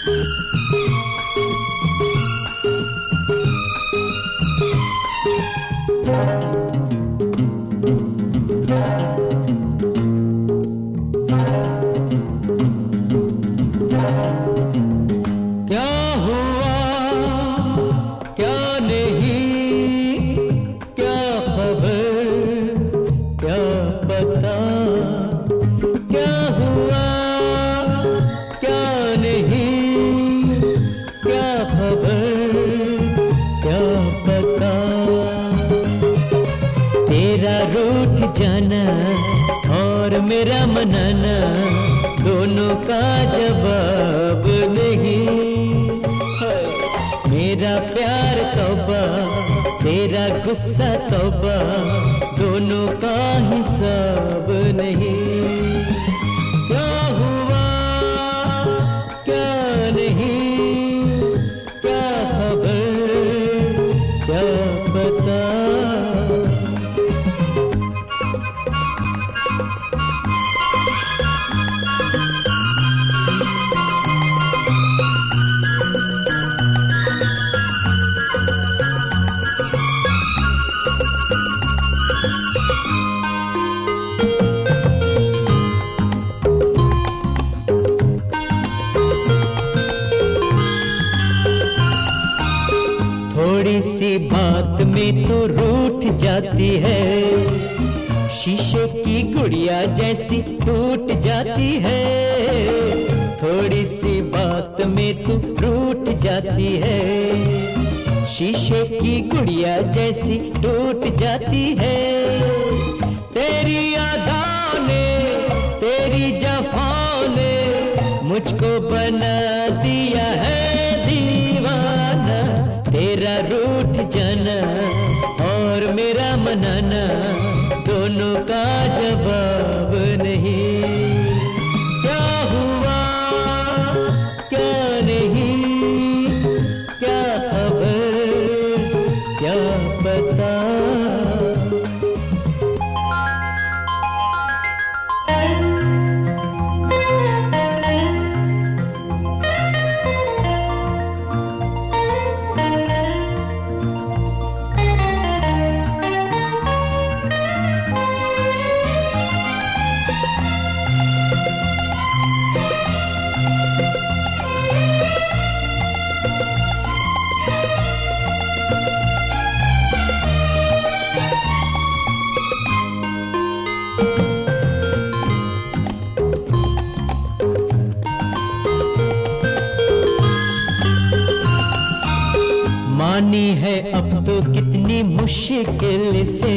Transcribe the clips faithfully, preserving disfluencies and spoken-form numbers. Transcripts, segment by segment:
मानी है अब तो कितनी मुश्किल से,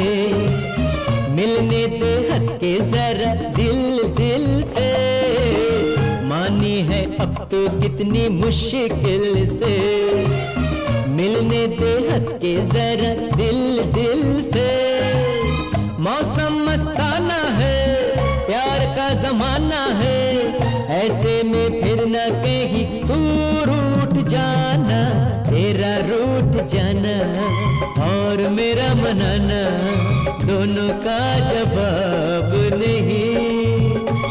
मिलने दे हंस के जरा दिल दिल से। मानी है अब तो कितनी मुश्किल से, मिलने दे हंस के जरा दिल दिल से। मौसम मस्ताना है, प्यार का जमाना है, ऐसे में फिर न कहीं तू रूठ जाना। तेरा रूठ जाना और मेरा मनाना, दोनों का जवाब नहीं।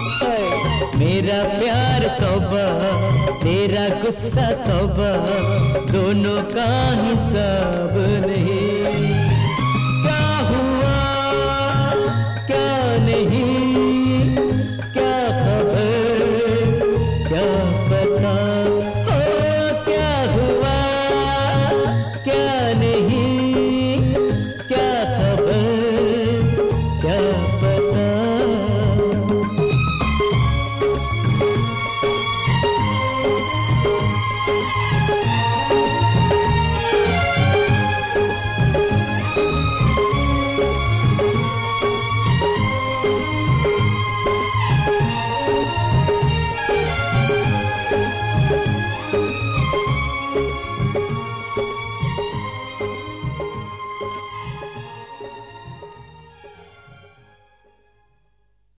मेरा प्यार तौबा, तेरा गुस्सा तौबा, दोनों का हिसाब नहीं। क्या हुआ क्या नहीं, क्या खबर क्या पता, हो क्या हुआ क्या नहीं, क्या खबर क्या पता।